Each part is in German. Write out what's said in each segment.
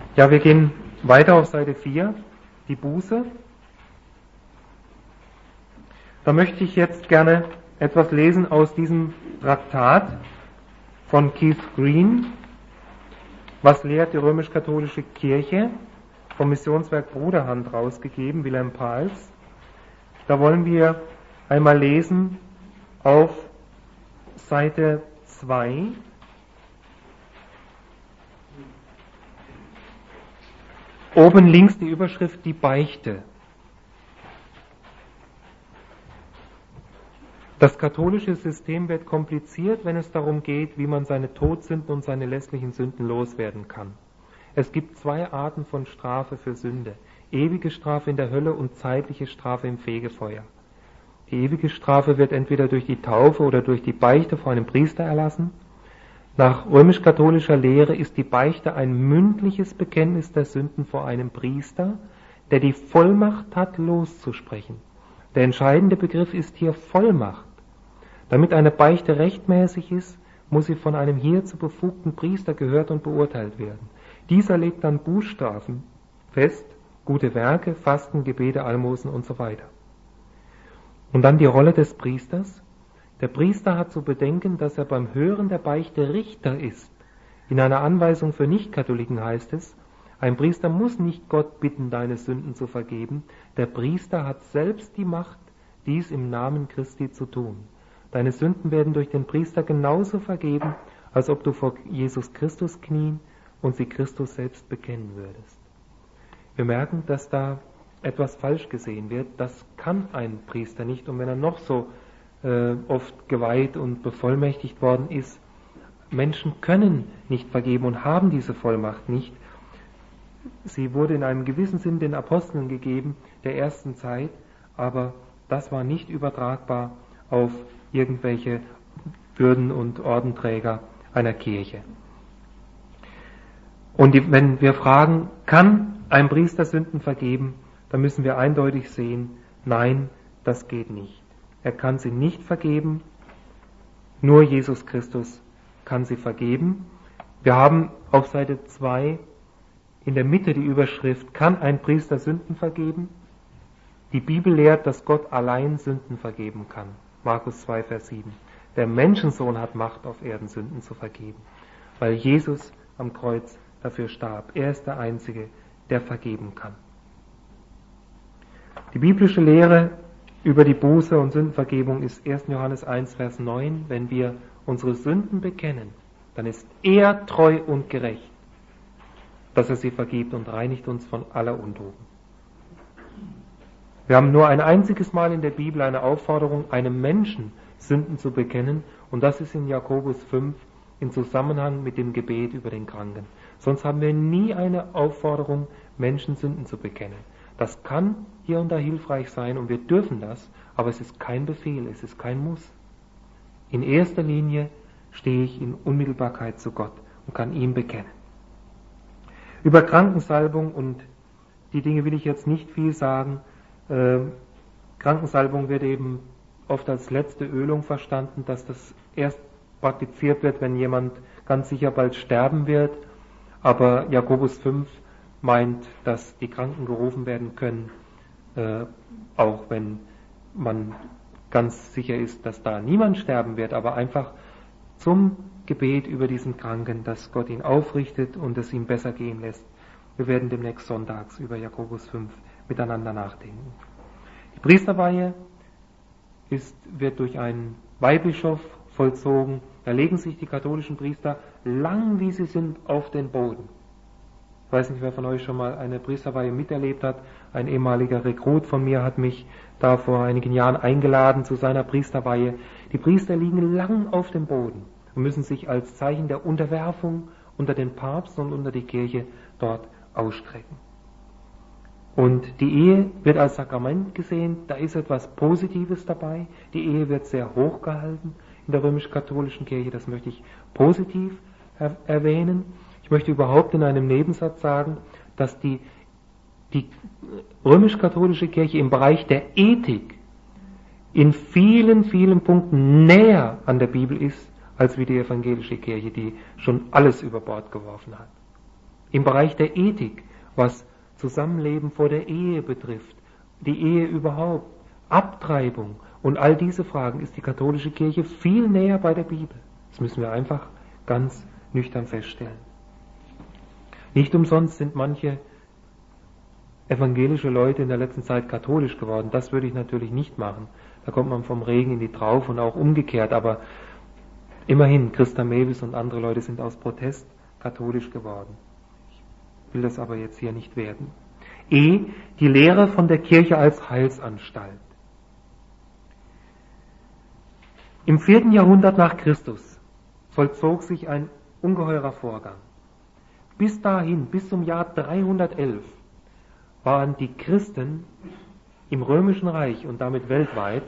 Ja, wir gehen weiter auf Seite 4, die Buße. Da möchte ich jetzt gerne etwas lesen aus diesem Traktat von Keith Green. Was lehrt die römisch-katholische Kirche? Vom Missionswerk Bruderhand rausgegeben, Wilhelm Pahls. Da wollen wir einmal lesen auf Seite 2. Oben links die Überschrift Die Beichte. Das katholische System wird kompliziert, wenn es darum geht, wie man seine Todsünden und seine lässlichen Sünden loswerden kann. Es gibt zwei Arten von Strafe für Sünde: ewige Strafe in der Hölle und zeitliche Strafe im Fegefeuer. Die ewige Strafe wird entweder durch die Taufe oder durch die Beichte vor einem Priester erlassen. Nach römisch-katholischer Lehre ist die Beichte ein mündliches Bekenntnis der Sünden vor einem Priester, der die Vollmacht hat, loszusprechen. Der entscheidende Begriff ist hier Vollmacht. Damit eine Beichte rechtmäßig ist, muss sie von einem hierzu befugten Priester gehört und beurteilt werden. Dieser legt dann Bußstrafen fest, gute Werke, Fasten, Gebete, Almosen und so weiter. Und dann die Rolle des Priesters. Der Priester hat zu bedenken, dass er beim Hören der Beichte Richter ist. In einer Anweisung für Nichtkatholiken heißt es, ein Priester muss nicht Gott bitten, deine Sünden zu vergeben. Der Priester hat selbst die Macht, dies im Namen Christi zu tun. Deine Sünden werden durch den Priester genauso vergeben, als ob du vor Jesus Christus knien und sie Christus selbst bekennen würdest. Wir merken, dass da etwas falsch gesehen wird. Das kann ein Priester nicht. Und wenn er noch so oft geweiht und bevollmächtigt worden ist, Menschen können nicht vergeben und haben diese Vollmacht nicht. Sie wurde in einem gewissen Sinn den Aposteln gegeben, der ersten Zeit, aber das war nicht übertragbar auf irgendwelche Würden- und Ordenträger einer Kirche. Und wenn wir fragen, kann ein Priester Sünden vergeben, dann müssen wir eindeutig sehen, nein, das geht nicht. Er kann sie nicht vergeben, nur Jesus Christus kann sie vergeben. Wir haben auf Seite 2 in der Mitte die Überschrift, kann ein Priester Sünden vergeben? Die Bibel lehrt, dass Gott allein Sünden vergeben kann. Markus 2, Vers 7. Der Menschensohn hat Macht auf Erden, Sünden zu vergeben, weil Jesus am Kreuz dafür starb. Er ist der Einzige, der vergeben kann. Die biblische Lehre über die Buße und Sündenvergebung ist 1. Johannes 1, Vers 9. Wenn wir unsere Sünden bekennen, dann ist er treu und gerecht, dass er sie vergibt und reinigt uns von aller Untugend. Wir haben nur ein einziges Mal in der Bibel eine Aufforderung, einem Menschen Sünden zu bekennen, und das ist in Jakobus 5 im Zusammenhang mit dem Gebet über den Kranken. Sonst haben wir nie eine Aufforderung, Menschen Sünden zu bekennen. Das kann hier und da hilfreich sein und wir dürfen das, aber es ist kein Befehl, es ist kein Muss. In erster Linie stehe ich in Unmittelbarkeit zu Gott und kann ihm bekennen. Über Krankensalbung und die Dinge will ich jetzt nicht viel sagen. Krankensalbung wird eben oft als letzte Ölung verstanden, dass das erst praktiziert wird, wenn jemand ganz sicher bald sterben wird. Aber Jakobus 5 meint, dass die Kranken gerufen werden können, auch wenn man ganz sicher ist, dass da niemand sterben wird, aber einfach zum Gebet über diesen Kranken, dass Gott ihn aufrichtet und es ihm besser gehen lässt. Wir werden demnächst sonntags über Jakobus 5 miteinander nachdenken. Die Priesterweihe wird durch einen Weihbischof vollzogen. Da legen sich die katholischen Priester, lang wie sie sind, auf den Boden. Ich weiß nicht, wer von euch schon mal eine Priesterweihe miterlebt hat. Ein ehemaliger Rekrut von mir hat mich da vor einigen Jahren eingeladen zu seiner Priesterweihe. Die Priester liegen lang auf dem Boden und müssen sich als Zeichen der Unterwerfung unter den Papst und unter die Kirche dort ausstrecken. Und die Ehe wird als Sakrament gesehen, da ist etwas Positives dabei. Die Ehe wird sehr hoch gehalten in der römisch-katholischen Kirche, das möchte ich positiv erwähnen. Ich möchte überhaupt in einem Nebensatz sagen, dass die römisch-katholische Kirche im Bereich der Ethik in vielen, vielen Punkten näher an der Bibel ist, als wie die evangelische Kirche, die schon alles über Bord geworfen hat. Im Bereich der Ethik, was Zusammenleben vor der Ehe betrifft, die Ehe überhaupt, Abtreibung und all diese Fragen, ist die katholische Kirche viel näher bei der Bibel. Das müssen wir einfach ganz nüchtern feststellen. Nicht umsonst sind manche evangelische Leute in der letzten Zeit katholisch geworden. Das würde ich natürlich nicht machen. Da kommt man vom Regen in die Traufe und auch umgekehrt. Aber immerhin, Christa Mewis und andere Leute sind aus Protest katholisch geworden. Ich will das aber jetzt hier nicht werden. Die Lehre von der Kirche als Heilsanstalt. Im 4. Jahrhundert nach Christus vollzog sich ein ungeheurer Vorgang. Bis dahin, bis zum Jahr 311, waren die Christen im Römischen Reich und damit weltweit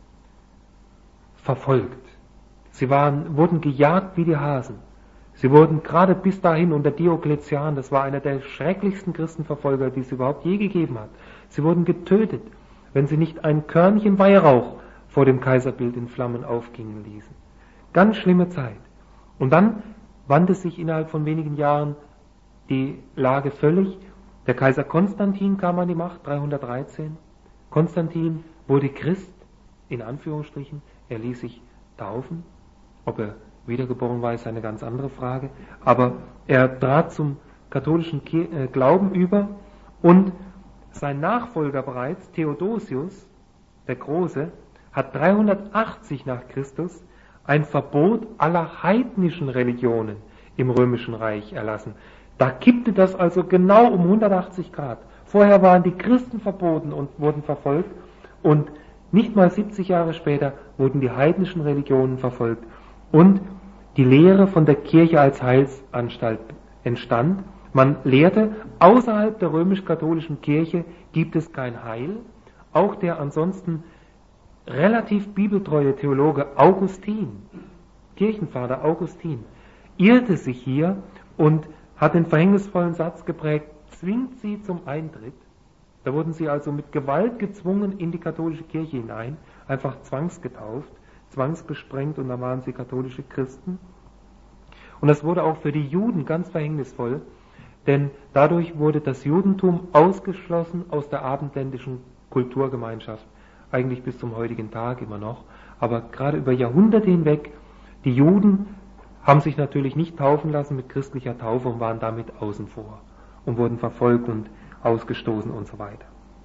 verfolgt. Sie wurden gejagt wie die Hasen. Sie wurden gerade bis dahin unter Diokletian, das war einer der schrecklichsten Christenverfolger, die es überhaupt je gegeben hat. Sie wurden getötet, wenn sie nicht ein Körnchen Weihrauch vor dem Kaiserbild in Flammen aufgingen ließen. Ganz schlimme Zeit. Und dann wandte sich innerhalb von wenigen Jahren die Lage völlig. Der Kaiser Konstantin kam an die Macht, 313. Konstantin wurde Christ, in Anführungsstrichen. Er ließ sich taufen. Ob er wiedergeboren war, ist eine ganz andere Frage. Aber er trat zum katholischen Glauben über und sein Nachfolger bereits, Theodosius, der Große, hat 380 nach Christus ein Verbot aller heidnischen Religionen im Römischen Reich erlassen. Da kippte das also genau um 180 Grad. Vorher waren die Christen verboten und wurden verfolgt und nicht mal 70 Jahre später wurden die heidnischen Religionen verfolgt und die Lehre von der Kirche als Heilsanstalt entstand. Man lehrte, außerhalb der römisch-katholischen Kirche gibt es kein Heil. Auch der ansonsten relativ bibeltreue Theologe Augustin, Kirchenvater Augustin, irrte sich hier und hat den verhängnisvollen Satz geprägt, zwingt sie zum Eintritt. Da wurden sie also mit Gewalt gezwungen in die katholische Kirche hinein, einfach zwangsgetauft, zwangsgesprengt und dann waren sie katholische Christen. Und das wurde auch für die Juden ganz verhängnisvoll, denn dadurch wurde das Judentum ausgeschlossen aus der abendländischen Kulturgemeinschaft, eigentlich bis zum heutigen Tag immer noch, aber gerade über Jahrhunderte hinweg, die Juden haben sich natürlich nicht taufen lassen mit christlicher Taufe und waren damit außen vor und wurden verfolgt und ausgestoßen und so weiter.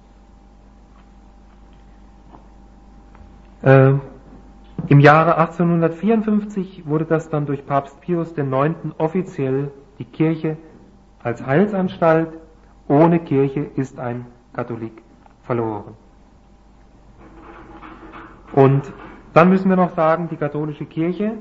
Im Jahre 1854 wurde das dann durch Papst Pius IX. Offiziell die Kirche als Heilsanstalt. Ohne Kirche ist ein Katholik verloren. Und dann müssen wir noch sagen, die katholische Kirche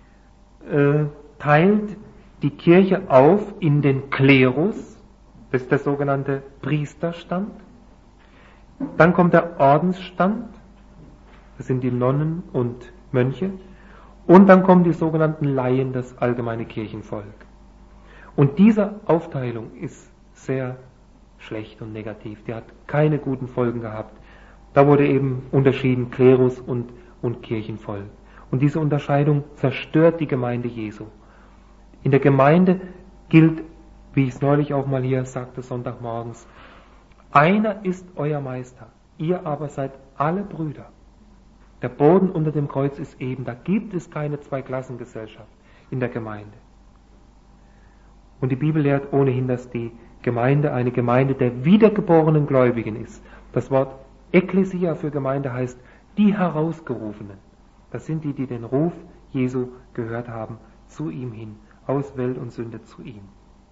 teilt die Kirche auf in den Klerus, das ist der sogenannte Priesterstand. Dann kommt der Ordensstand, das sind die Nonnen und Mönche. Und dann kommen die sogenannten Laien, das allgemeine Kirchenvolk. Und diese Aufteilung ist sehr schlecht und negativ. Die hat keine guten Folgen gehabt. Da wurde eben unterschieden Klerus und Kirchenvolk. Und diese Unterscheidung zerstört die Gemeinde Jesu. In der Gemeinde gilt, wie ich es neulich auch mal hier sagte, Sonntagmorgens, einer ist euer Meister, ihr aber seid alle Brüder. Der Boden unter dem Kreuz ist eben, da gibt es keine Zweiklassengesellschaft in der Gemeinde. Und die Bibel lehrt ohnehin, dass die Gemeinde eine Gemeinde der wiedergeborenen Gläubigen ist. Das Wort Ekklesia für Gemeinde heißt die Herausgerufenen. Das sind die, die den Ruf Jesu gehört haben, zu ihm hin, aus Welt und Sünde zu ihm.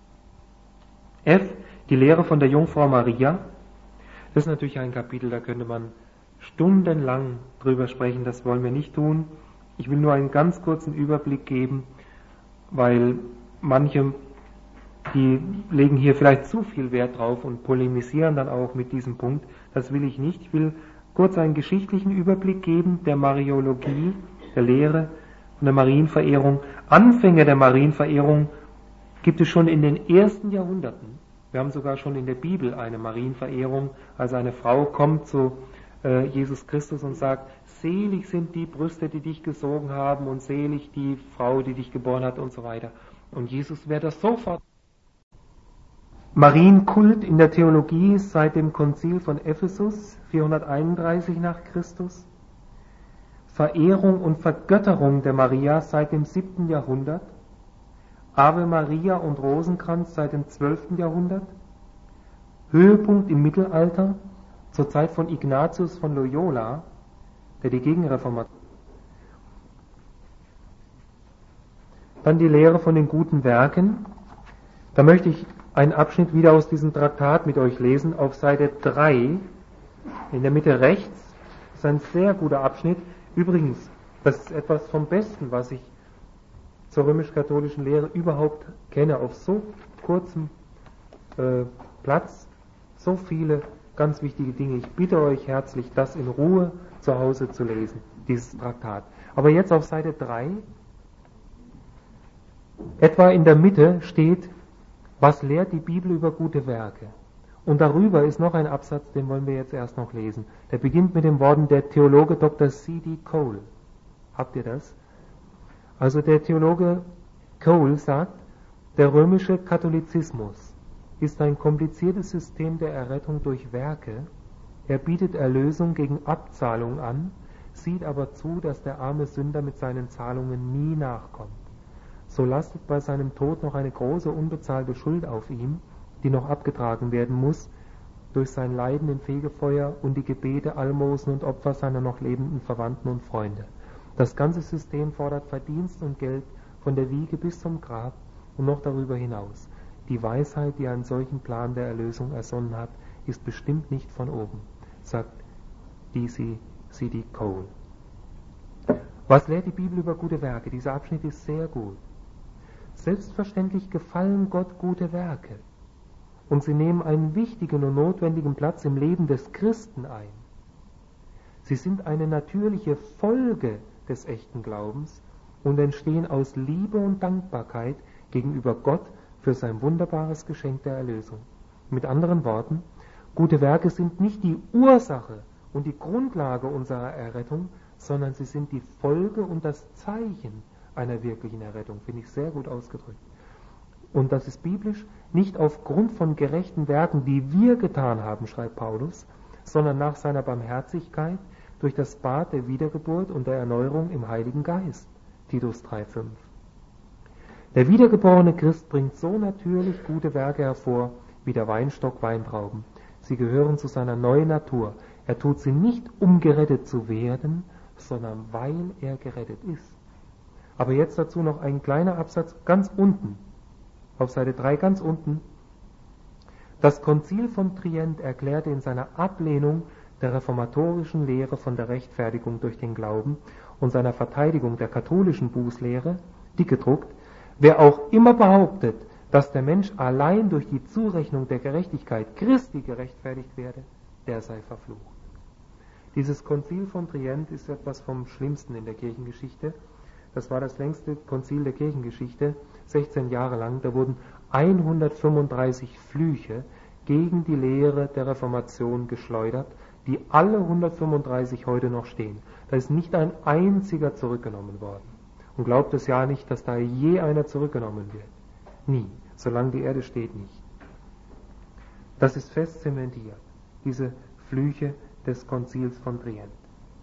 Die Lehre von der Jungfrau Maria. Das ist natürlich ein Kapitel, da könnte man stundenlang drüber sprechen, das wollen wir nicht tun. Ich will nur einen ganz kurzen Überblick geben, weil manche, die legen hier vielleicht zu viel Wert drauf und polemisieren dann auch mit diesem Punkt. Das will ich nicht. Ich will kurz einen geschichtlichen Überblick geben der Mariologie, der Lehre von der Marienverehrung. Anfänge der Marienverehrung gibt es schon in den ersten Jahrhunderten. Wir haben sogar schon in der Bibel eine Marienverehrung, also eine Frau kommt zu Jesus Christus und sagt, selig sind die Brüste, die dich gesogen haben und selig die Frau, die dich geboren hat und so weiter. Und Jesus wird das sofort Marienkult in der Theologie seit dem Konzil von Ephesus 431 nach Christus. Verehrung und Vergötterung der Maria seit dem 7. Jahrhundert. Ave Maria und Rosenkranz seit dem 12. Jahrhundert. Höhepunkt im Mittelalter zur Zeit von Ignatius von Loyola, der die Gegenreformation. Dann die Lehre von den guten Werken. Da möchte ich einen Abschnitt wieder aus diesem Traktat mit euch lesen, auf Seite 3, in der Mitte rechts. Das ist ein sehr guter Abschnitt. Übrigens, das ist etwas vom Besten, was ich zur römisch-katholischen Lehre überhaupt kenne. Auf so kurzem Platz, so viele ganz wichtige Dinge. Ich bitte euch herzlich, das in Ruhe zu Hause zu lesen, dieses Traktat. Aber jetzt auf Seite 3, etwa in der Mitte steht, was lehrt die Bibel über gute Werke? Und darüber ist noch ein Absatz, den wollen wir jetzt erst noch lesen. Der beginnt mit den Worten der Theologe Dr. C.D. Cole. Habt ihr das? Also der Theologe Cole sagt, der römische Katholizismus ist ein kompliziertes System der Errettung durch Werke. Er bietet Erlösung gegen Abzahlung an, sieht aber zu, dass der arme Sünder mit seinen Zahlungen nie nachkommt. So lastet bei seinem Tod noch eine große unbezahlte Schuld auf ihm, die noch abgetragen werden muss durch sein Leiden im Fegefeuer und die Gebete, Almosen und Opfer seiner noch lebenden Verwandten und Freunde. Das ganze System fordert Verdienst und Geld von der Wiege bis zum Grab und noch darüber hinaus. Die Weisheit, die einen solchen Plan der Erlösung ersonnen hat, ist bestimmt nicht von oben, sagt C.D. Cole. Was lehrt die Bibel über gute Werke? Dieser Abschnitt ist sehr gut. Selbstverständlich gefallen Gott gute Werke und sie nehmen einen wichtigen und notwendigen Platz im Leben des Christen ein. Sie sind eine natürliche Folge des echten Glaubens und entstehen aus Liebe und Dankbarkeit gegenüber Gott für sein wunderbares Geschenk der Erlösung. Mit anderen Worten, gute Werke sind nicht die Ursache und die Grundlage unserer Errettung, sondern sie sind die Folge und das Zeichen einer wirklichen Errettung, finde ich sehr gut ausgedrückt. Und das ist biblisch nicht aufgrund von gerechten Werken, die wir getan haben, schreibt Paulus, sondern nach seiner Barmherzigkeit durch das Bad der Wiedergeburt und der Erneuerung im Heiligen Geist. Titus 3,5. Der wiedergeborene Christ bringt so natürlich gute Werke hervor, wie der Weinstock Weintrauben. Sie gehören zu seiner neuen Natur. Er tut sie nicht, um gerettet zu werden, sondern weil er gerettet ist. Aber jetzt dazu noch ein kleiner Absatz ganz unten, auf Seite 3 ganz unten. Das Konzil von Trient erklärte in seiner Ablehnung der reformatorischen Lehre von der Rechtfertigung durch den Glauben und seiner Verteidigung der katholischen Bußlehre, dick gedruckt, wer auch immer behauptet, dass der Mensch allein durch die Zurechnung der Gerechtigkeit Christi gerechtfertigt werde, der sei verflucht. Dieses Konzil von Trient ist etwas vom Schlimmsten in der Kirchengeschichte. Das war das längste Konzil der Kirchengeschichte, 16 Jahre lang. Da wurden 135 Flüche gegen die Lehre der Reformation geschleudert, die alle 135 heute noch stehen. Da ist nicht ein einziger zurückgenommen worden. Und glaubt es ja nicht, dass da je einer zurückgenommen wird. Nie, solange die Erde steht nicht. Das ist fest zementiert, diese Flüche des Konzils von Trient.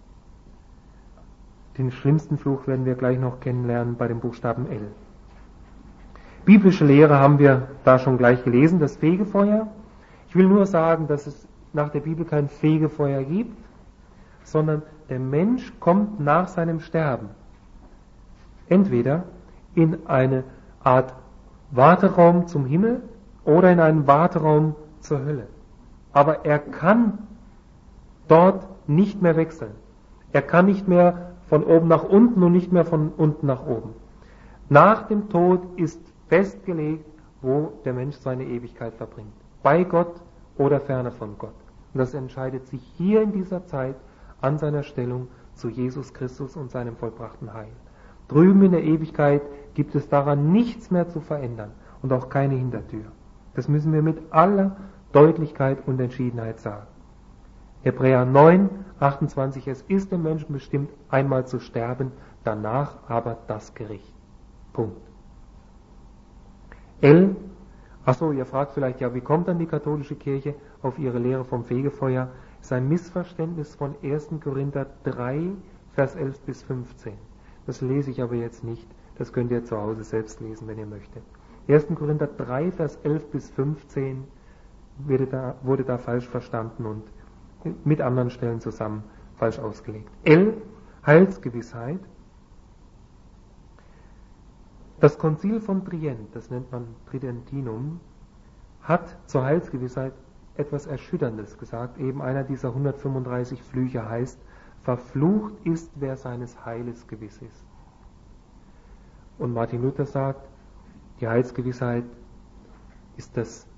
Den schlimmsten Fluch werden wir gleich noch kennenlernen bei dem Buchstaben L. Biblische Lehre haben wir da schon gleich gelesen, das Fegefeuer. Ich will nur sagen, dass es nach der Bibel kein Fegefeuer gibt, sondern der Mensch kommt nach seinem Sterben entweder in eine Art Warteraum zum Himmel oder in einen Warteraum zur Hölle. Aber er kann dort nicht mehr wechseln. Er kann nicht mehr von oben nach unten und nicht mehr von unten nach oben. Nach dem Tod ist festgelegt, wo der Mensch seine Ewigkeit verbringt. Bei Gott oder ferne von Gott. Und das entscheidet sich hier in dieser Zeit an seiner Stellung zu Jesus Christus und seinem vollbrachten Heil. Drüben in der Ewigkeit gibt es daran nichts mehr zu verändern und auch keine Hintertür. Das müssen wir mit aller Deutlichkeit und Entschiedenheit sagen. Hebräer 9, 28, es ist dem Menschen bestimmt, einmal zu sterben, danach aber das Gericht. Punkt. L, Ach so, ihr fragt vielleicht, ja, wie kommt dann die katholische Kirche auf ihre Lehre vom Fegefeuer? Das ist ein Missverständnis von 1. Korinther 3, Vers 11 bis 15. Das lese ich aber jetzt nicht. Das könnt ihr zu Hause selbst lesen, wenn ihr möchtet. 1. Korinther 3, Vers 11 bis 15 wurde da falsch verstanden und mit anderen Stellen zusammen falsch ausgelegt. Heilsgewissheit. Das Konzil von Trient, das nennt man Tridentinum, hat zur Heilsgewissheit etwas Erschütterndes gesagt. Eben einer dieser 135 Flüche heißt, verflucht ist, wer seines Heiles gewiss ist. Und Martin Luther sagt, die Heilsgewissheit ist das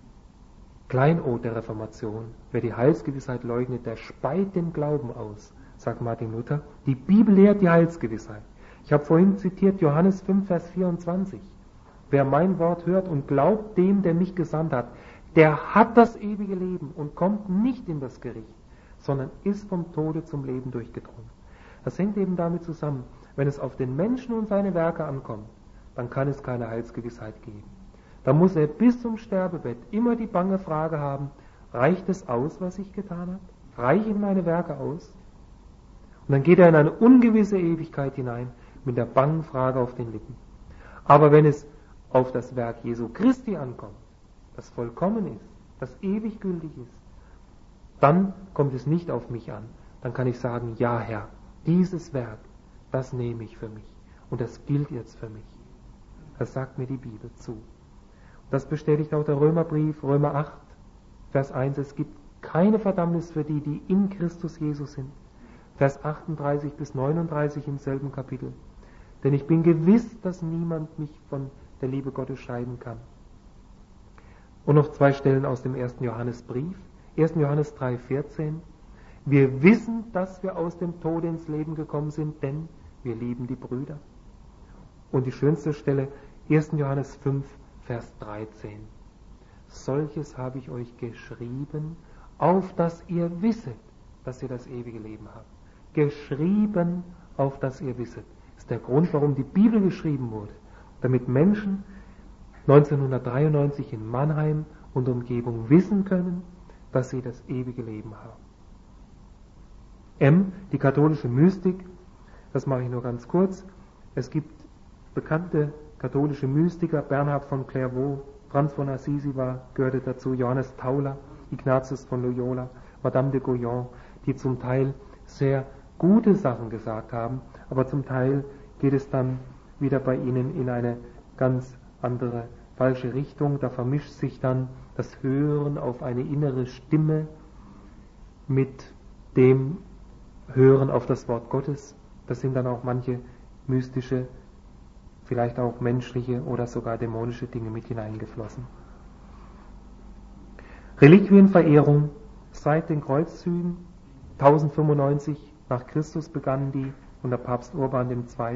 Kleinod der Reformation. Wer die Heilsgewissheit leugnet, der speit den Glauben aus, sagt Martin Luther. Die Bibel lehrt die Heilsgewissheit. Ich habe vorhin zitiert Johannes 5, Vers 24. Wer mein Wort hört und glaubt dem, der mich gesandt hat, der hat das ewige Leben und kommt nicht in das Gericht, sondern ist vom Tode zum Leben durchgedrungen. Das hängt eben damit zusammen, wenn es auf den Menschen und seine Werke ankommt, dann kann es keine Heilsgewissheit geben. Da muss er bis zum Sterbebett immer die bange Frage haben, reicht es aus, was ich getan habe? Reichen meine Werke aus? Und dann geht er in eine ungewisse Ewigkeit hinein, mit der bangen Frage auf den Lippen. Aber wenn es auf das Werk Jesu Christi ankommt, das vollkommen ist, das ewig gültig ist, dann kommt es nicht auf mich an. Dann kann ich sagen, ja Herr, dieses Werk, das nehme ich für mich und das gilt jetzt für mich. Das sagt mir die Bibel zu. Das bestätigt auch der Römerbrief, Römer 8, Vers 1, es gibt keine Verdammnis für die, die in Christus Jesus sind. Vers 38 bis 39 im selben Kapitel. Denn ich bin gewiss, dass niemand mich von der Liebe Gottes scheiden kann. Und noch 2 Stellen aus dem 1. Johannesbrief. 1. Johannes 3, 14. Wir wissen, dass wir aus dem Tode ins Leben gekommen sind, denn wir lieben die Brüder. Und die schönste Stelle, 1. Johannes 5, Vers 13. Solches habe ich euch geschrieben, auf dass ihr wisset, dass ihr das ewige Leben habt. Geschrieben, auf dass ihr wisset. Das ist der Grund, warum die Bibel geschrieben wurde. Damit Menschen 1993 in Mannheim und Umgebung wissen können, dass sie das ewige Leben haben. Die katholische Mystik, das mache ich nur ganz kurz. Es gibt bekannte katholische Mystiker, Bernhard von Clairvaux, Franz von Assisi gehörte dazu, Johannes Tauler, Ignatius von Loyola, Madame de Guyon, die zum Teil sehr gute Sachen gesagt haben, aber zum Teil geht es dann wieder bei ihnen in eine ganz andere, falsche Richtung. Da vermischt sich dann das Hören auf eine innere Stimme mit dem Hören auf das Wort Gottes. Das sind dann auch manche mystische, vielleicht auch menschliche oder sogar dämonische Dinge mit hineingeflossen. Reliquienverehrung seit den Kreuzzügen 1095 nach Christus begannen die unter Papst Urban II.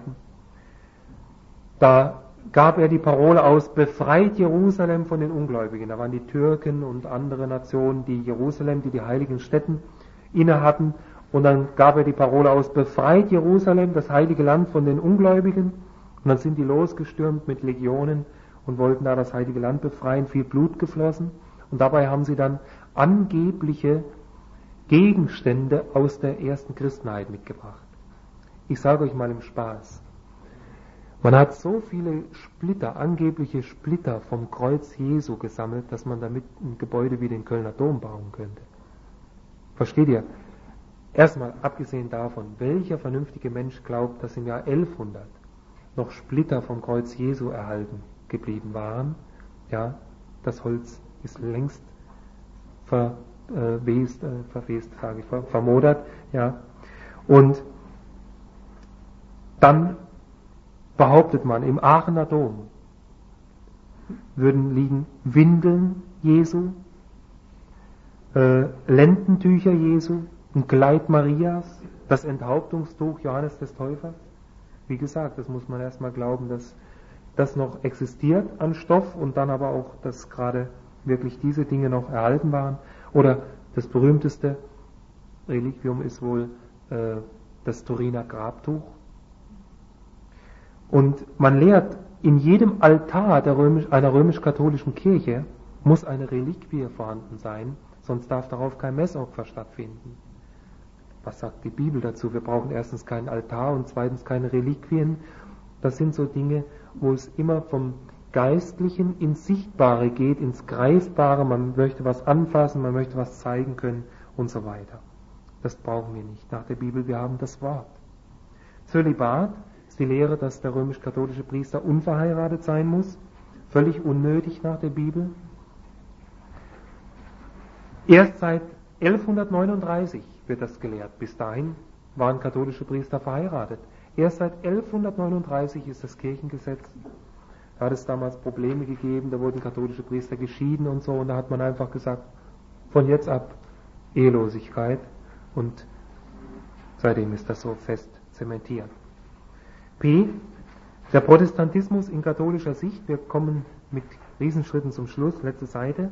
Da gab er die Parole aus, befreit Jerusalem von den Ungläubigen. Da waren die Türken und andere Nationen, die Jerusalem, die heiligen Stätten inne hatten. Und dann gab er die Parole aus, befreit Jerusalem, das heilige Land, von den Ungläubigen. Und dann sind die losgestürmt mit Legionen und wollten da das heilige Land befreien, viel Blut geflossen. Und dabei haben sie dann angebliche Gegenstände aus der ersten Christenheit mitgebracht. Ich sage euch mal im Spaß, man hat so viele Splitter, angebliche Splitter vom Kreuz Jesu gesammelt, dass man damit ein Gebäude wie den Kölner Dom bauen könnte. Versteht ihr? Erstmal, abgesehen davon, welcher vernünftige Mensch glaubt, dass im Jahr 1100 noch Splitter vom Kreuz Jesu erhalten geblieben waren? Ja, das Holz ist längst vermodert, ja. Und dann behauptet man, im Aachener Dom würden liegen Windeln Jesu, Lendentücher Jesu, ein Kleid Marias, das Enthauptungstuch Johannes des Täufers. Wie gesagt, das muss man erstmal glauben, dass das noch existiert an Stoff und dann aber auch, dass gerade wirklich diese Dinge noch erhalten waren. Oder das berühmteste Reliquium ist wohl das Turiner Grabtuch. Und man lehrt in jedem Altar einer römisch-katholischen Kirche muss eine Reliquie vorhanden sein, sonst darf darauf kein Messopfer stattfinden. Was sagt die Bibel dazu? Wir brauchen erstens keinen Altar und zweitens keine Reliquien. Das sind so Dinge, wo es immer vom Geistlichen ins Sichtbare geht, ins Greifbare. Man möchte was anfassen, man möchte was zeigen können und so weiter. Das brauchen wir nicht nach der Bibel, wir haben das Wort. Zölibat ist die Lehre, dass der römisch-katholische Priester unverheiratet sein muss. Völlig unnötig nach der Bibel. Erst seit 1139 wird das gelehrt. Bis dahin waren katholische Priester verheiratet. Erst seit 1139 ist das Kirchengesetz. Da hat es damals Probleme gegeben, da wurden katholische Priester geschieden und so, und da hat man einfach gesagt, von jetzt ab Ehelosigkeit, und seitdem ist das so fest zementiert. P. Der Protestantismus in katholischer Sicht. Wir kommen mit Riesenschritten zum Schluss, letzte Seite.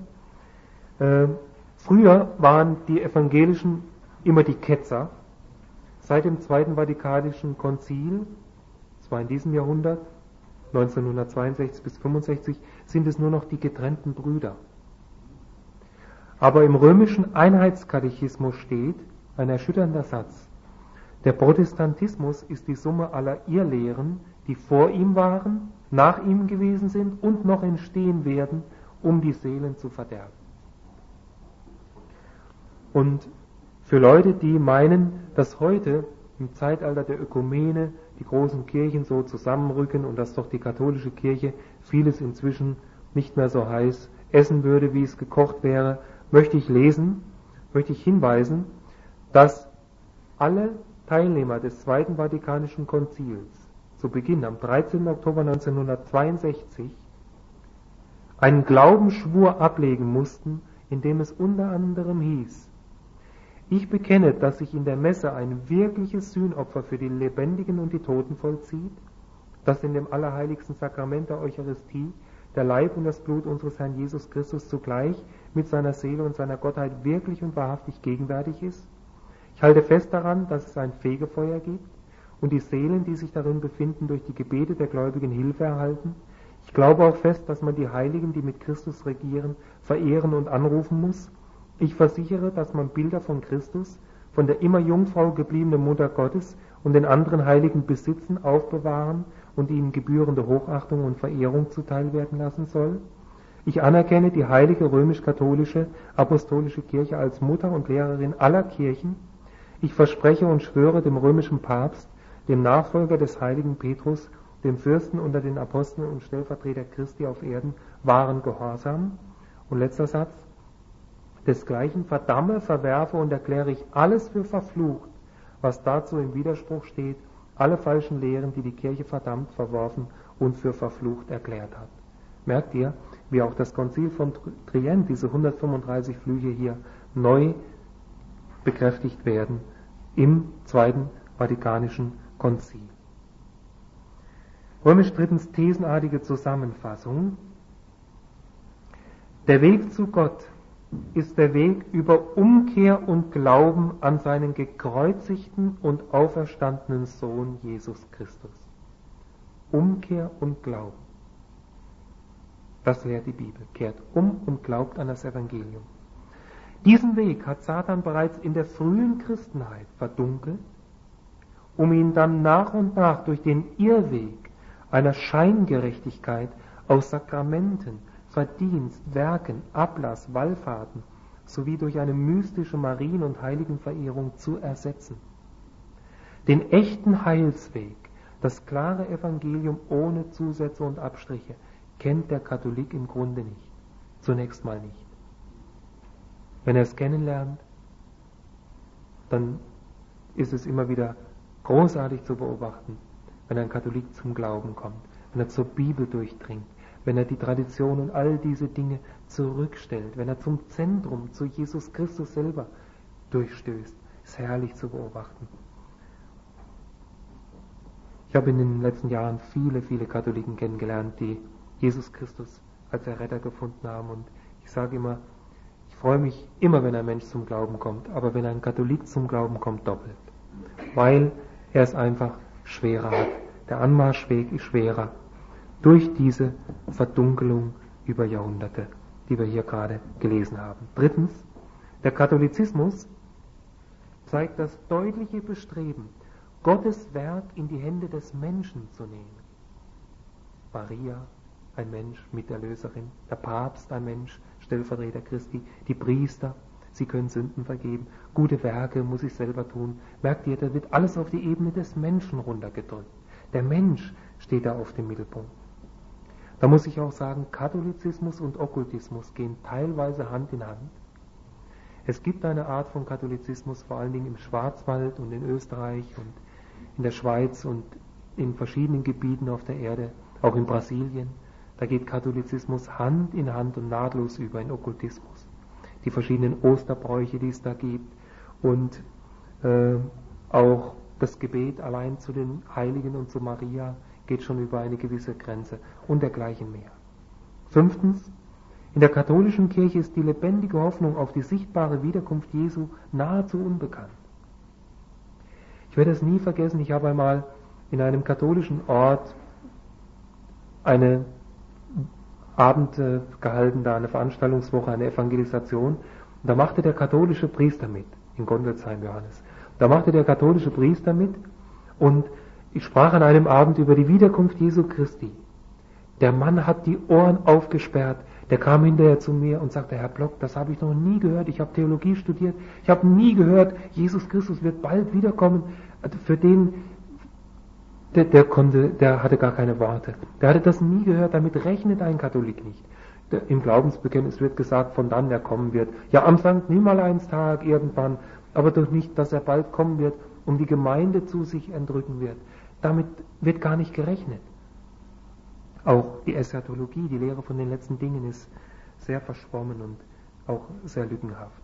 Früher waren die Evangelischen immer die Ketzer. Seit dem Zweiten Vatikanischen Konzil, das war in diesem Jahrhundert, 1962 bis 65, sind es nur noch die getrennten Brüder. Aber im römischen Einheitskatechismus steht ein erschütternder Satz: Der Protestantismus ist die Summe aller Irrlehren, die vor ihm waren, nach ihm gewesen sind und noch entstehen werden, um die Seelen zu verderben. Und für Leute, die meinen, dass heute im Zeitalter der Ökumene die großen Kirchen so zusammenrücken und dass doch die katholische Kirche vieles inzwischen nicht mehr so heiß essen würde, wie es gekocht wäre, möchte ich hinweisen, dass alle Teilnehmer des Zweiten Vatikanischen Konzils zu Beginn am 13. Oktober 1962 einen Glaubensschwur ablegen mussten, in dem es unter anderem hieß: Ich bekenne, dass sich in der Messe ein wirkliches Sühnopfer für die Lebendigen und die Toten vollzieht, dass in dem allerheiligsten Sakrament der Eucharistie der Leib und das Blut unseres Herrn Jesus Christus zugleich mit seiner Seele und seiner Gottheit wirklich und wahrhaftig gegenwärtig ist. Ich halte fest daran, dass es ein Fegefeuer gibt und die Seelen, die sich darin befinden, durch die Gebete der Gläubigen Hilfe erhalten. Ich glaube auch fest, dass man die Heiligen, die mit Christus regieren, verehren und anrufen muss. Ich versichere, dass man Bilder von Christus, von der immer Jungfrau gebliebenen Mutter Gottes und den anderen Heiligen besitzen, aufbewahren und ihnen gebührende Hochachtung und Verehrung zuteil werden lassen soll. Ich anerkenne die heilige römisch-katholische apostolische Kirche als Mutter und Lehrerin aller Kirchen. Ich verspreche und schwöre dem römischen Papst, dem Nachfolger des heiligen Petrus, dem Fürsten unter den Aposteln und Stellvertreter Christi auf Erden, wahren Gehorsam. Und letzter Satz: Desgleichen verdamme, verwerfe und erkläre ich alles für verflucht, was dazu im Widerspruch steht, alle falschen Lehren, die die Kirche verdammt, verworfen und für verflucht erklärt hat. Merkt ihr, wie auch das Konzil von Trient, diese 135 Flüche hier, neu bekräftigt werden im Zweiten Vatikanischen Konzil. Römisch drittens, thesenartige Zusammenfassung. Der Weg zu Gott ist der Weg über Umkehr und Glauben an seinen gekreuzigten und auferstandenen Sohn Jesus Christus. Umkehr und Glauben. Das lehrt die Bibel. Kehrt um und glaubt an das Evangelium. Diesen Weg hat Satan bereits in der frühen Christenheit verdunkelt, um ihn dann nach und nach durch den Irrweg einer Scheingerechtigkeit aus Sakramenten, Verdienst, Werken, Ablass, Wallfahrten sowie durch eine mystische Marien- und Heiligenverehrung zu ersetzen. Den echten Heilsweg, das klare Evangelium ohne Zusätze und Abstriche, kennt der Katholik im Grunde nicht. Zunächst mal nicht. Wenn er es kennenlernt, dann ist es immer wieder großartig zu beobachten, wenn ein Katholik zum Glauben kommt, wenn er zur Bibel durchdringt, wenn er die Tradition und all diese Dinge zurückstellt, wenn er zum Zentrum, zu Jesus Christus selber durchstößt. Ist herrlich zu beobachten. Ich habe in den letzten Jahren viele, viele Katholiken kennengelernt, die Jesus Christus als Erretter gefunden haben. Und ich sage immer, ich freue mich immer, wenn ein Mensch zum Glauben kommt, aber wenn ein Katholik zum Glauben kommt, doppelt. Weil er es einfach schwerer hat. Der Anmarschweg ist schwerer. durch diese Verdunkelung über Jahrhunderte, die wir hier gerade gelesen haben. Drittens, der Katholizismus zeigt das deutliche Bestreben, Gottes Werk in die Hände des Menschen zu nehmen. Maria, ein Mensch, Miterlöserin, der Papst, ein Mensch, Stellvertreter Christi, die Priester, sie können Sünden vergeben, gute Werke muss ich selber tun. Merkt ihr, da wird alles auf die Ebene des Menschen runtergedrückt. Der Mensch steht da auf dem Mittelpunkt. Da muss ich auch sagen, Katholizismus und Okkultismus gehen teilweise Hand in Hand. Es gibt eine Art von Katholizismus, vor allen Dingen im Schwarzwald und in Österreich und in der Schweiz und in verschiedenen Gebieten auf der Erde, auch in Brasilien. Da geht Katholizismus Hand in Hand und nahtlos über in Okkultismus. Die verschiedenen Osterbräuche, die es da gibt und auch das Gebet allein zu den Heiligen und zu Maria geht schon über eine gewisse Grenze und dergleichen mehr. Fünftens, in der katholischen Kirche ist die lebendige Hoffnung auf die sichtbare Wiederkunft Jesu nahezu unbekannt. Ich werde es nie vergessen, ich habe einmal in einem katholischen Ort eine Abend gehalten, da eine Veranstaltungswoche, eine Evangelisation. Und da machte der katholische Priester mit, in Gondelsheim, Johannes. Da machte der katholische Priester mit und ich sprach an einem Abend über die Wiederkunft Jesu Christi. Der Mann hat die Ohren aufgesperrt, der kam hinterher zu mir und sagte, Herr Block, das habe ich noch nie gehört, ich habe Theologie studiert, ich habe nie gehört, Jesus Christus wird bald wiederkommen. Für den, der hatte gar keine Worte. Der hatte das nie gehört, damit rechnet ein Katholik nicht. Im Glaubensbekenntnis wird gesagt, von dann er kommen wird. Ja, am Sankt Nimmerleinstag irgendwann, aber doch nicht, dass er bald kommen wird und die Gemeinde zu sich entrücken wird. Damit wird gar nicht gerechnet. Auch die Eschatologie, die Lehre von den letzten Dingen, ist sehr verschwommen und auch sehr lückenhaft.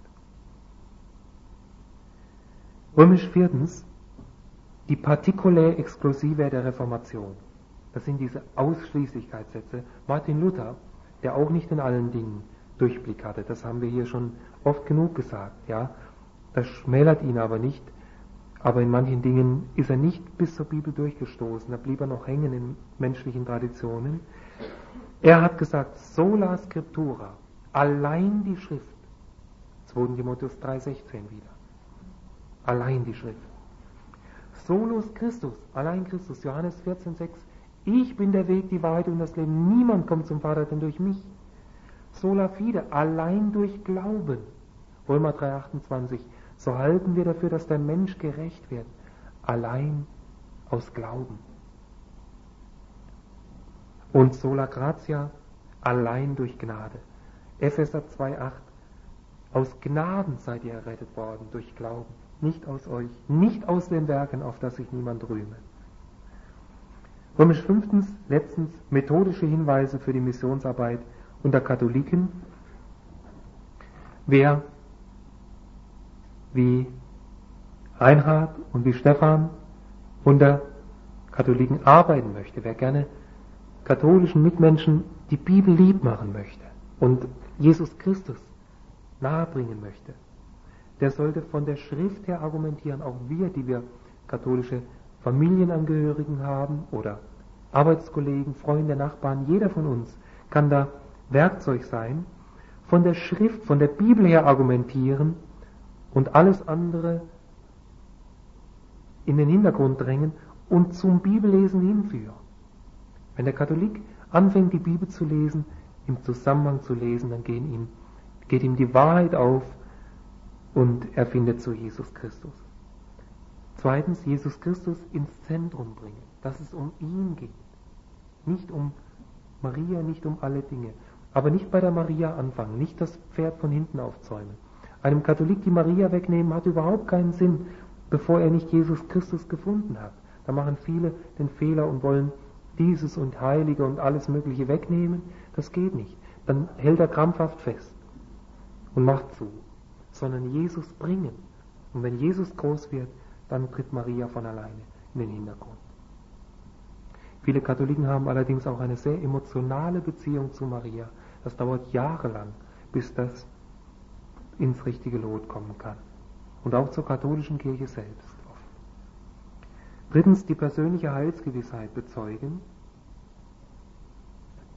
Römisch viertens, die Particulae Exclusivae der Reformation. Das sind diese Ausschließlichkeitssätze. Martin Luther, der auch nicht in allen Dingen Durchblick hatte, das haben wir hier schon oft genug gesagt, ja. Das schmälert ihn aber nicht, aber in manchen Dingen ist er nicht bis zur Bibel durchgestoßen, da blieb er noch hängen in menschlichen Traditionen. Er hat gesagt, sola scriptura, allein die Schrift, 2. Timotheus 3,16 wieder, allein die Schrift. Solus Christus, allein Christus, Johannes 14,6, ich bin der Weg, die Wahrheit und das Leben, niemand kommt zum Vater denn durch mich. Sola fide, allein durch Glauben, Römer 3,28, so halten wir dafür, dass der Mensch gerecht wird, allein aus Glauben. Und sola gratia, allein durch Gnade. Epheser 2,8, aus Gnaden seid ihr errettet worden, durch Glauben, nicht aus euch, nicht aus den Werken, auf das sich niemand rühme. Römisch 5. letztens, methodische Hinweise für die Missionsarbeit unter Katholiken. Wer wie Reinhard und wie Stefan unter Katholiken arbeiten möchte, wer gerne katholischen Mitmenschen die Bibel lieb machen möchte und Jesus Christus nahebringen möchte, der sollte von der Schrift her argumentieren, auch wir, die wir katholische Familienangehörigen haben oder Arbeitskollegen, Freunde, Nachbarn, jeder von uns kann da Werkzeug sein, von der Schrift, von der Bibel her argumentieren und alles andere in den Hintergrund drängen und zum Bibellesen hinführen. Wenn der Katholik anfängt, die Bibel zu lesen, im Zusammenhang zu lesen, dann geht ihm die Wahrheit auf und er findet zu Jesus Christus. Zweitens, Jesus Christus ins Zentrum bringen, dass es um ihn geht. Nicht um Maria, nicht um alle Dinge. Aber nicht bei der Maria anfangen, nicht das Pferd von hinten aufzäumen. Einem Katholik die Maria wegnehmen hat überhaupt keinen Sinn, bevor er nicht Jesus Christus gefunden hat. Da machen viele den Fehler und wollen dieses und Heilige und alles Mögliche wegnehmen. Das geht nicht. Dann hält er krampfhaft fest und macht zu. Sondern Jesus bringen. Und wenn Jesus groß wird, dann tritt Maria von alleine in den Hintergrund. Viele Katholiken haben allerdings auch eine sehr emotionale Beziehung zu Maria. Das dauert jahrelang, bis das ins richtige Lot kommen kann. Und auch zur katholischen Kirche selbst oft. Drittens, die persönliche Heilsgewissheit bezeugen.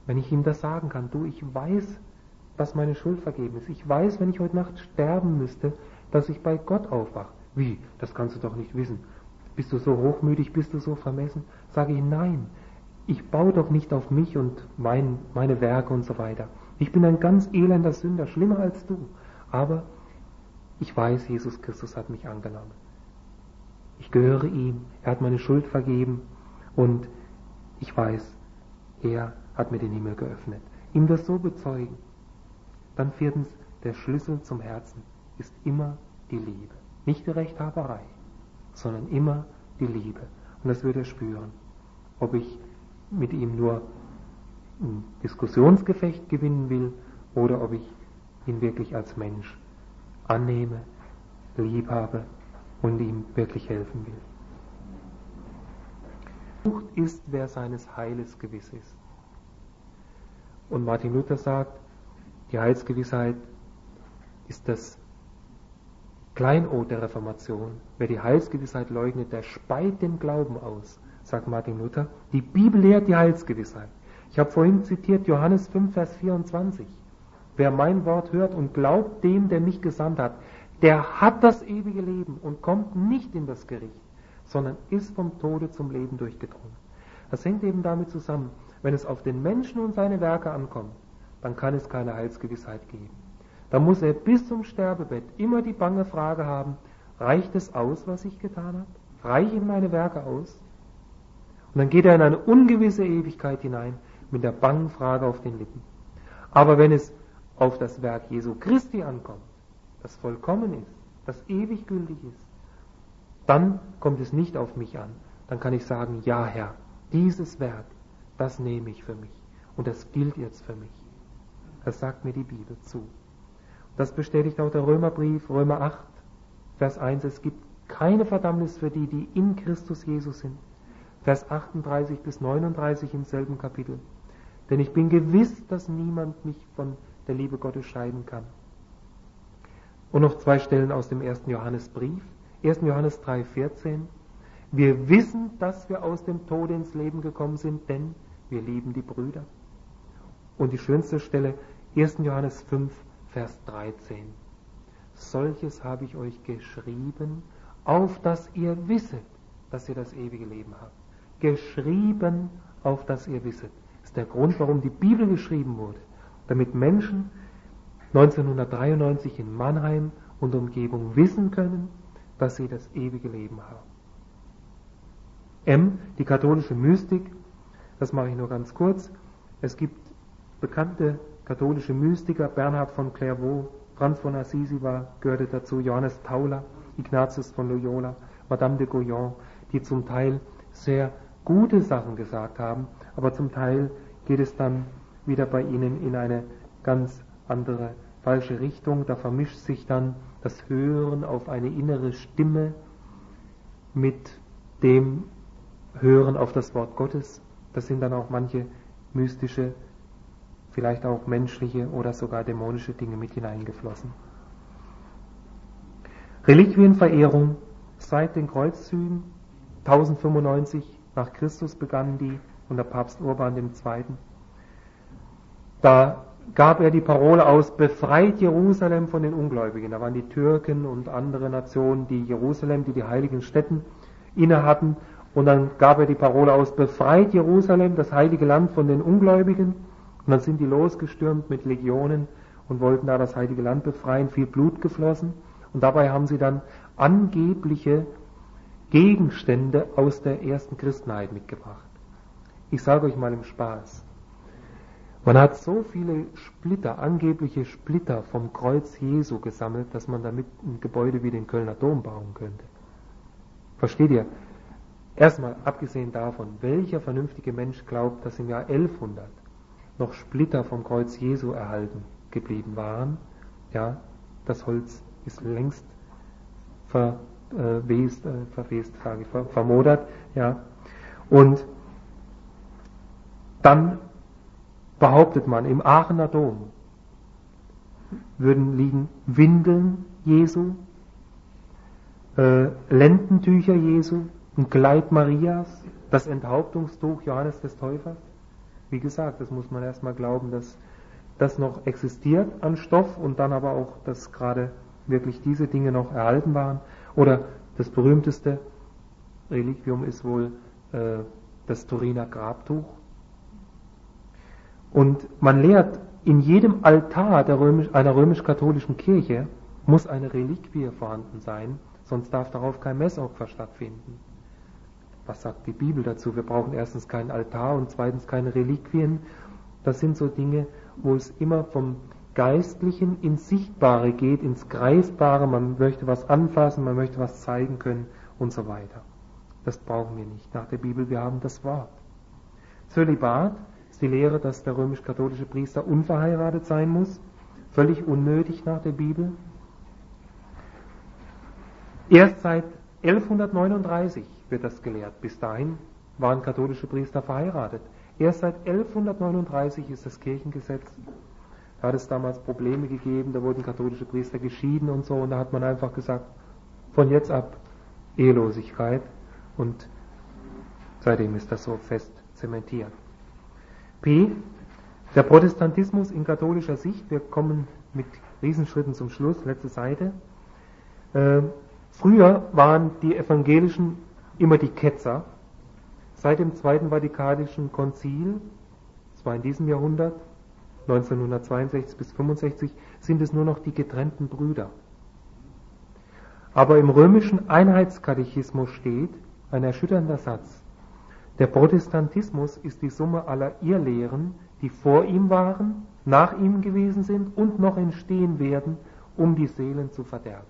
Wenn ich ihm das sagen kann, du, ich weiß, dass meine Schuld vergeben ist. Ich weiß, wenn ich heute Nacht sterben müsste, dass ich bei Gott aufwache. Wie? Das kannst du doch nicht wissen. Bist du so hochmütig, bist du so vermessen? Sage ich, nein. Ich baue doch nicht auf mich und meine Werke und so weiter. Ich bin ein ganz elender Sünder, schlimmer als du. Aber ich weiß, Jesus Christus hat mich angenommen. Ich gehöre ihm, er hat meine Schuld vergeben und ich weiß, er hat mir den Himmel geöffnet. Ihm das so bezeugen. Dann 4. Der Schlüssel zum Herzen ist immer die Liebe. Nicht die Rechthaberei, sondern immer die Liebe. Und das wird er spüren. Ob ich mit ihm nur ein Diskussionsgefecht gewinnen will oder ob ich ihn wirklich als Mensch annehme, lieb habe und ihm wirklich helfen will. Frucht ist, wer seines Heiles gewiss ist. Und Martin Luther sagt, die Heilsgewissheit ist das Kleinod der Reformation. Wer die Heilsgewissheit leugnet, der speit den Glauben aus, sagt Martin Luther. Die Bibel lehrt die Heilsgewissheit. Ich habe vorhin zitiert Johannes 5, Vers 24. Wer mein Wort hört und glaubt dem, der mich gesandt hat, der hat das ewige Leben und kommt nicht in das Gericht, sondern ist vom Tode zum Leben durchgedrungen. Das hängt eben damit zusammen, wenn es auf den Menschen und seine Werke ankommt, dann kann es keine Heilsgewissheit geben. Da muss er bis zum Sterbebett immer die bange Frage haben, reicht es aus, was ich getan habe? Reichen meine Werke aus? Und dann geht er in eine ungewisse Ewigkeit hinein mit der bangen Frage auf den Lippen. Aber wenn es auf das Werk Jesu Christi ankommt, das vollkommen ist, das ewig gültig ist, dann kommt es nicht auf mich an. Dann kann ich sagen, ja Herr, dieses Werk, das nehme ich für mich und das gilt jetzt für mich. Das sagt mir die Bibel zu. Das bestätigt auch der Römerbrief, Römer 8, Vers 1. Es gibt keine Verdammnis für die, die in Christus Jesus sind. Vers 38 bis 39 im selben Kapitel. Denn ich bin gewiss, dass niemand mich von der Liebe Gottes scheiden kann. Und noch 2 Stellen aus dem 1. Johannesbrief. 1. Johannes 3, 14. Wir wissen, dass wir aus dem Tode ins Leben gekommen sind, denn wir lieben die Brüder. Und die schönste Stelle, 1. Johannes 5, Vers 13. Solches habe ich euch geschrieben, auf dass ihr wisset, dass ihr das ewige Leben habt. Geschrieben, auf dass ihr wisset. Das ist der Grund, warum die Bibel geschrieben wurde. Damit Menschen 1993 in Mannheim und Umgebung wissen können, dass sie das ewige Leben haben. Die katholische Mystik, das mache ich nur ganz kurz. Es gibt bekannte katholische Mystiker, Bernhard von Clairvaux, Franz von Assisi gehörte dazu, Johannes Tauler, Ignatius von Loyola, Madame de Guyon, die zum Teil sehr gute Sachen gesagt haben, aber zum Teil geht es dann wieder bei ihnen in eine ganz andere, falsche Richtung. Da vermischt sich dann das Hören auf eine innere Stimme mit dem Hören auf das Wort Gottes. Das sind dann auch manche mystische, vielleicht auch menschliche oder sogar dämonische Dinge mit hineingeflossen. Reliquienverehrung seit den Kreuzzügen, 1095 nach Christus begannen die unter Papst Urban II. Da gab er die Parole aus, befreit Jerusalem von den Ungläubigen. Da waren die Türken und andere Nationen, die Jerusalem, die heiligen Stätten inne hatten. Und dann gab er die Parole aus, befreit Jerusalem, das heilige Land, von den Ungläubigen. Und dann sind die losgestürmt mit Legionen und wollten da das heilige Land befreien, viel Blut geflossen. Und dabei haben sie dann angebliche Gegenstände aus der ersten Christenheit mitgebracht. Ich sage euch mal im Spaß. Man hat so viele Splitter, angebliche Splitter vom Kreuz Jesu gesammelt, dass man damit ein Gebäude wie den Kölner Dom bauen könnte. Versteht ihr? Erstmal, abgesehen davon, welcher vernünftige Mensch glaubt, dass im Jahr 1100 noch Splitter vom Kreuz Jesu erhalten geblieben waren? Ja, das Holz ist längst vermodert, ja. Und dann behauptet man, im Aachener Dom würden liegen Windeln Jesu, Lendentücher Jesu, ein Kleid Marias, das Enthauptungstuch Johannes des Täufers. wie gesagt, das muss man erstmal glauben, dass das noch existiert an Stoff und dann aber auch, dass gerade wirklich diese Dinge noch erhalten waren. Oder das berühmteste Reliquium ist wohl das Turiner Grabtuch. Und man lehrt, in jedem Altar einer römisch-katholischen Kirche muss eine Reliquie vorhanden sein, sonst darf darauf kein Messopfer stattfinden. Was sagt die Bibel dazu? Wir brauchen erstens keinen Altar und zweitens keine Reliquien. Das sind so Dinge, wo es immer vom Geistlichen ins Sichtbare geht, ins Greifbare. Man möchte was anfassen, man möchte was zeigen können und so weiter. Das brauchen wir nicht. Nach der Bibel, wir haben das Wort. Zölibat ist die Lehre, dass der römisch-katholische Priester unverheiratet sein muss. Völlig unnötig nach der Bibel. Erst seit 1139 wird das gelehrt. Bis dahin waren katholische Priester verheiratet. Erst seit 1139 ist das Kirchengesetz. Da hat es damals Probleme gegeben, da wurden katholische Priester geschieden und so, und da hat man einfach gesagt, von jetzt ab Ehelosigkeit, und seitdem ist das so fest zementiert. P. Der Protestantismus in katholischer Sicht. Wir kommen mit Riesenschritten zum Schluss, letzte Seite. Früher waren die Evangelischen immer die Ketzer. Seit dem Zweiten Vatikanischen Konzil, das war in diesem Jahrhundert, 1962 bis 65, sind es nur noch die getrennten Brüder. Aber im römischen Einheitskatechismus steht ein erschütternder Satz: Der Protestantismus ist die Summe aller Irrlehren, die vor ihm waren, nach ihm gewesen sind und noch entstehen werden, um die Seelen zu verderben.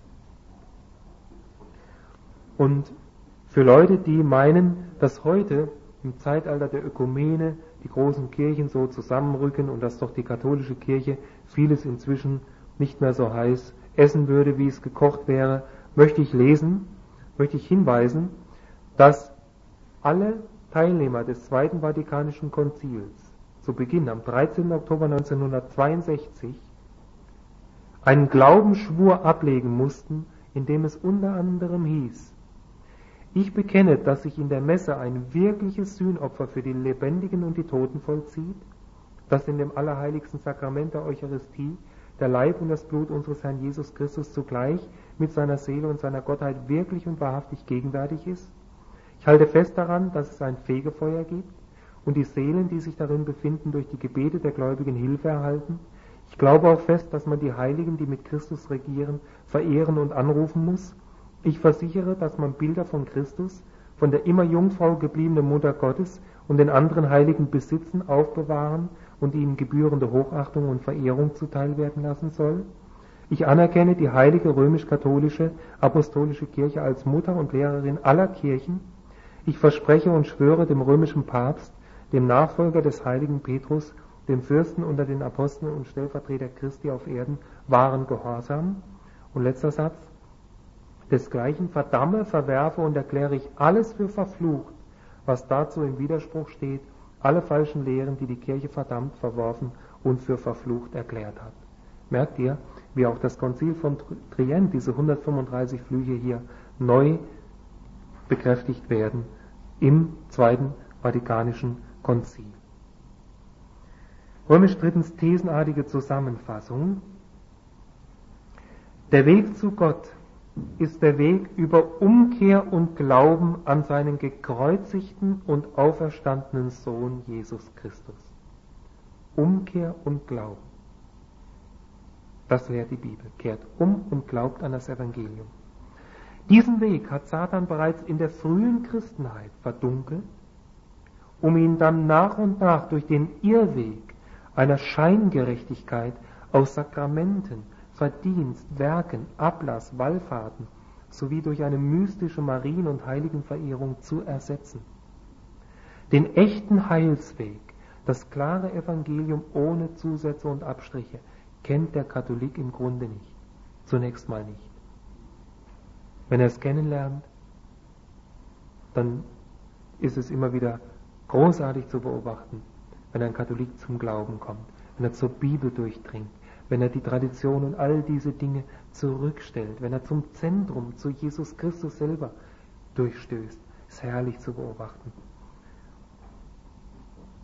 Und für Leute, die meinen, dass heute im Zeitalter der Ökumene die großen Kirchen so zusammenrücken und dass doch die katholische Kirche vieles inzwischen nicht mehr so heiß essen würde, wie es gekocht wäre, möchte ich hinweisen, dass alle Teilnehmer des Zweiten Vatikanischen Konzils zu Beginn am 13. Oktober 1962 einen Glaubensschwur ablegen mussten, in dem es unter anderem hieß: Ich bekenne, dass sich in der Messe ein wirkliches Sühnopfer für die Lebendigen und die Toten vollzieht, dass in dem allerheiligsten Sakrament der Eucharistie der Leib und das Blut unseres Herrn Jesus Christus zugleich mit seiner Seele und seiner Gottheit wirklich und wahrhaftig gegenwärtig ist. Ich halte fest daran, dass es ein Fegefeuer gibt und die Seelen, die sich darin befinden, durch die Gebete der Gläubigen Hilfe erhalten. Ich glaube auch fest, dass man die Heiligen, die mit Christus regieren, verehren und anrufen muss. Ich versichere, dass man Bilder von Christus, von der immer Jungfrau gebliebenen Mutter Gottes und den anderen Heiligen besitzen, aufbewahren und ihnen gebührende Hochachtung und Verehrung zuteil werden lassen soll. Ich anerkenne die heilige römisch-katholische apostolische Kirche als Mutter und Lehrerin aller Kirchen. Ich verspreche und schwöre dem römischen Papst, dem Nachfolger des heiligen Petrus, dem Fürsten unter den Aposteln und Stellvertreter Christi auf Erden, wahren Gehorsam. Und letzter Satz: Desgleichen verdamme, verwerfe und erkläre ich alles für verflucht, was dazu im Widerspruch steht, alle falschen Lehren, die die Kirche verdammt, verworfen und für verflucht erklärt hat. Merkt ihr, wie auch das Konzil von Trient, diese 135 Flüche hier, neu bekräftigt werden im Zweiten Vatikanischen Konzil. Römisch drittens, thesenartige Zusammenfassung. Der Weg zu Gott ist der Weg über Umkehr und Glauben an seinen gekreuzigten und auferstandenen Sohn Jesus Christus. Umkehr und Glauben. Das lehrt die Bibel. Kehrt um und glaubt an das Evangelium. Diesen Weg hat Satan bereits in der frühen Christenheit verdunkelt, um ihn dann nach und nach durch den Irrweg einer Scheingerechtigkeit aus Sakramenten, Verdienst, Werken, Ablass, Wallfahrten sowie durch eine mystische Marien- und Heiligenverehrung zu ersetzen. Den echten Heilsweg, das klare Evangelium ohne Zusätze und Abstriche, kennt der Katholik im Grunde nicht. Zunächst mal nicht. Wenn er es kennenlernt, dann ist es immer wieder großartig zu beobachten, wenn ein Katholik zum Glauben kommt, wenn er zur Bibel durchdringt, wenn er die Tradition und all diese Dinge zurückstellt, wenn er zum Zentrum, zu Jesus Christus selber durchstößt. Ist herrlich zu beobachten.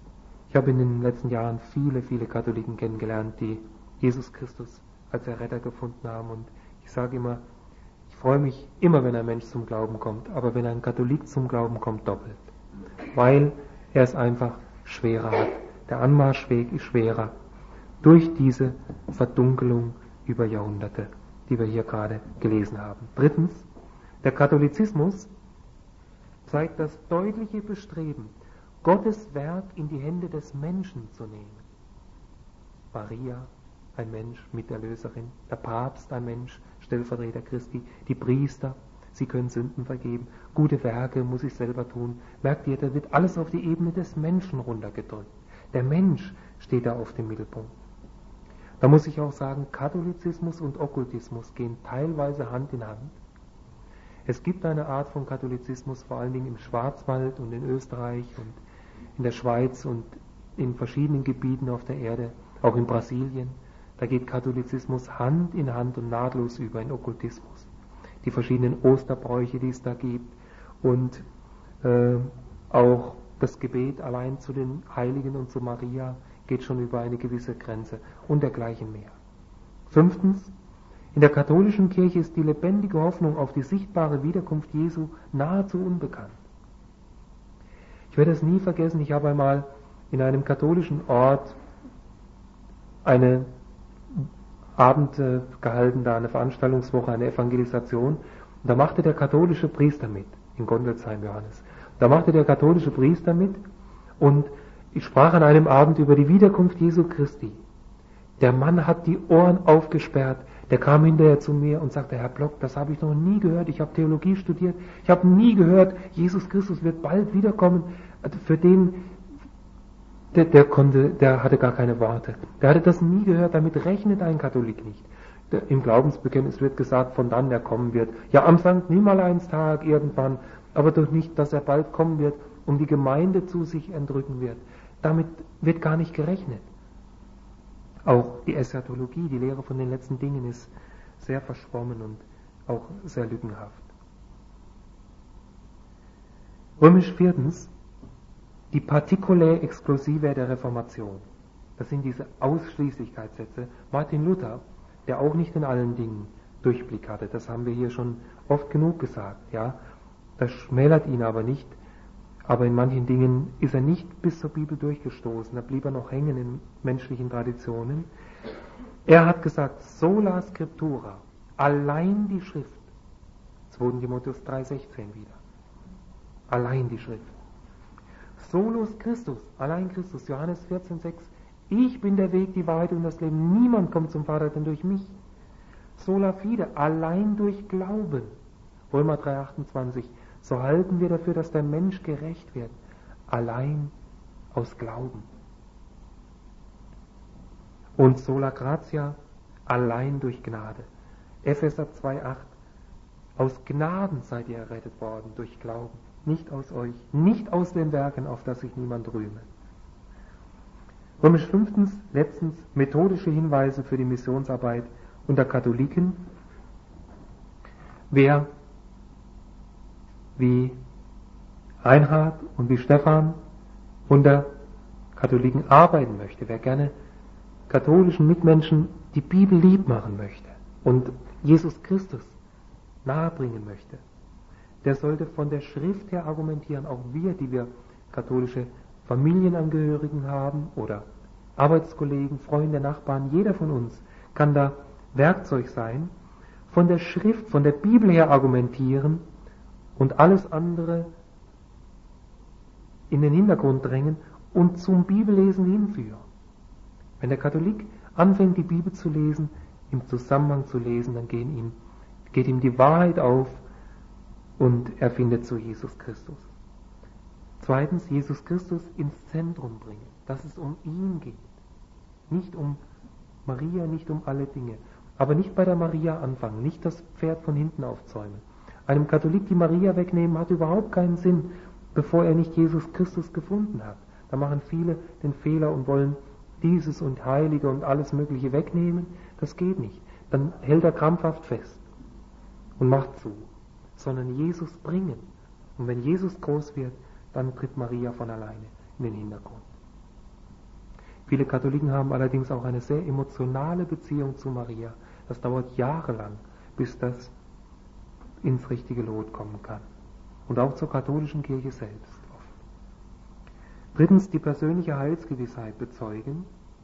Ich habe in den letzten Jahren viele, viele Katholiken kennengelernt, die Jesus Christus als Erretter gefunden haben. Und ich sage immer, ich freue mich immer, wenn ein Mensch zum Glauben kommt, aber wenn ein Katholik zum Glauben kommt, doppelt. Weil er es einfach schwerer hat. Der Anmarschweg ist schwerer. Durch diese Verdunkelung über Jahrhunderte, die wir hier gerade gelesen haben. Drittens, der Katholizismus zeigt das deutliche Bestreben, Gottes Werk in die Hände des Menschen zu nehmen. Maria, ein Mensch, Miterlöserin, der Papst, ein Mensch, Stellvertreter Christi, die Priester, sie können Sünden vergeben, gute Werke muss ich selber tun. Merkt ihr, da wird alles auf die Ebene des Menschen runtergedrückt. Der Mensch steht da auf dem Mittelpunkt. Da muss ich auch sagen, Katholizismus und Okkultismus gehen teilweise Hand in Hand. Es gibt eine Art von Katholizismus, vor allen Dingen im Schwarzwald und in Österreich und in der Schweiz und in verschiedenen Gebieten auf der Erde, auch in Brasilien. Da geht Katholizismus Hand in Hand und nahtlos über in Okkultismus. Die verschiedenen Osterbräuche, die es da gibt und auch das Gebet allein zu den Heiligen und zu Maria geht schon über eine gewisse Grenze und dergleichen mehr. Fünftens, in der katholischen Kirche ist die lebendige Hoffnung auf die sichtbare Wiederkunft Jesu nahezu unbekannt. Ich werde es nie vergessen, ich habe einmal in einem katholischen Ort eine Abend gehalten, da eine Veranstaltungswoche, eine Evangelisation, und da machte der katholische Priester mit, in Gondelsheim, Johannes. Da machte der katholische Priester mit und ich sprach an einem Abend über die Wiederkunft Jesu Christi. Der Mann hat die Ohren aufgesperrt, der kam hinterher zu mir und sagte, Herr Block, das habe ich noch nie gehört, ich habe Theologie studiert, ich habe nie gehört, Jesus Christus wird bald wiederkommen. Für den, der hatte gar keine Worte. Der hatte das nie gehört, damit rechnet ein Katholik nicht. Im Glaubensbekenntnis wird gesagt, von dann er kommen wird. Ja, am Sankt Nimmerleinstag irgendwann, aber doch nicht, dass er bald kommen wird und die Gemeinde zu sich entrücken wird. Damit wird gar nicht gerechnet. Auch die Eschatologie, die Lehre von den letzten Dingen, ist sehr verschwommen und auch sehr lückenhaft. Römisch viertens, die Particulae Exclusivae der Reformation. Das sind diese Ausschließlichkeitssätze. Martin Luther, der auch nicht in allen Dingen Durchblick hatte, das haben wir hier schon oft genug gesagt, ja. Das schmälert ihn aber nicht, aber in manchen Dingen ist er nicht bis zur Bibel durchgestoßen, da blieb er noch hängen in menschlichen Traditionen. Er hat gesagt, sola scriptura, allein die Schrift, 2. Timotheus 3,16 wieder, allein die Schrift. Solus Christus, allein Christus, Johannes 14,6, ich bin der Weg, die Wahrheit und das Leben, niemand kommt zum Vater denn durch mich. Sola fide, allein durch Glauben, Römer 3,28, so halten wir dafür, dass der Mensch gerecht wird, allein aus Glauben. Und sola gratia, allein durch Gnade. Epheser 2,8, aus Gnaden seid ihr errettet worden, durch Glauben, nicht aus euch, nicht aus den Werken, auf das sich niemand rühme. Römisch 5. letztens, methodische Hinweise für die Missionsarbeit unter Katholiken. Wer wie Reinhard und wie Stefan unter Katholiken arbeiten möchte, wer gerne katholischen Mitmenschen die Bibel lieb machen möchte und Jesus Christus nahebringen möchte, der sollte von der Schrift her argumentieren, auch wir, die wir katholische Familienangehörigen haben oder Arbeitskollegen, Freunde, Nachbarn, jeder von uns kann da Werkzeug sein, von der Schrift, von der Bibel her argumentieren und alles andere in den Hintergrund drängen und zum Bibellesen hinführen. Wenn der Katholik anfängt, die Bibel zu lesen, im Zusammenhang zu lesen, dann geht ihm die Wahrheit auf und er findet zu Jesus Christus. Zweitens, Jesus Christus ins Zentrum bringen, dass es um ihn geht. Nicht um Maria, nicht um alle Dinge. Aber nicht bei der Maria anfangen, nicht das Pferd von hinten aufzäumen. Einem Katholik die Maria wegnehmen hat überhaupt keinen Sinn, bevor er nicht Jesus Christus gefunden hat. Da machen viele den Fehler und wollen dieses und Heilige und alles Mögliche wegnehmen. Das geht nicht. Dann hält er krampfhaft fest und macht zu. Sondern Jesus bringen. Und wenn Jesus groß wird, dann tritt Maria von alleine in den Hintergrund. Viele Katholiken haben allerdings auch eine sehr emotionale Beziehung zu Maria. Das dauert jahrelang, bis das ins richtige Lot kommen kann. Und auch zur katholischen Kirche selbst oft. Drittens, die persönliche Heilsgewissheit bezeugen.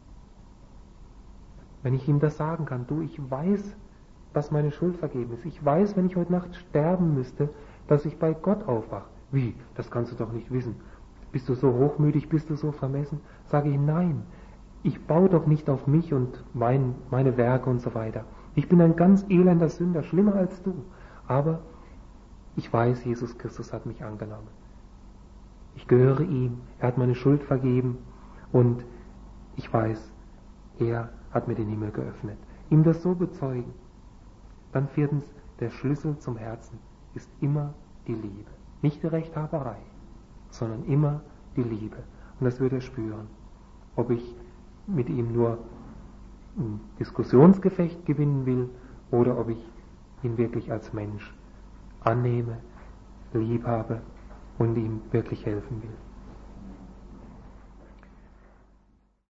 Wenn ich ihm das sagen kann, du, ich weiß, dass meine Schuld vergeben ist. Ich weiß, wenn ich heute Nacht sterben müsste, dass ich bei Gott aufwache. Wie? Das kannst du doch nicht wissen. Bist du so hochmütig, bist du so vermessen? Sage ich, nein. Ich baue doch nicht auf mich und meine Werke und so weiter. Ich bin ein ganz elender Sünder, schlimmer als du. Aber ich weiß, Jesus Christus hat mich angenommen. Ich gehöre ihm, er hat meine Schuld vergeben und ich weiß, er hat mir den Himmel geöffnet. Ihm das so bezeugen. Dann viertens, der Schlüssel zum Herzen ist immer die Liebe. Nicht die Rechthaberei, sondern immer die Liebe. Und das wird er spüren. Ob ich mit ihm nur ein Diskussionsgefecht gewinnen will oder ob ich ihn wirklich als Mensch annehme, lieb habe und ihm wirklich helfen will.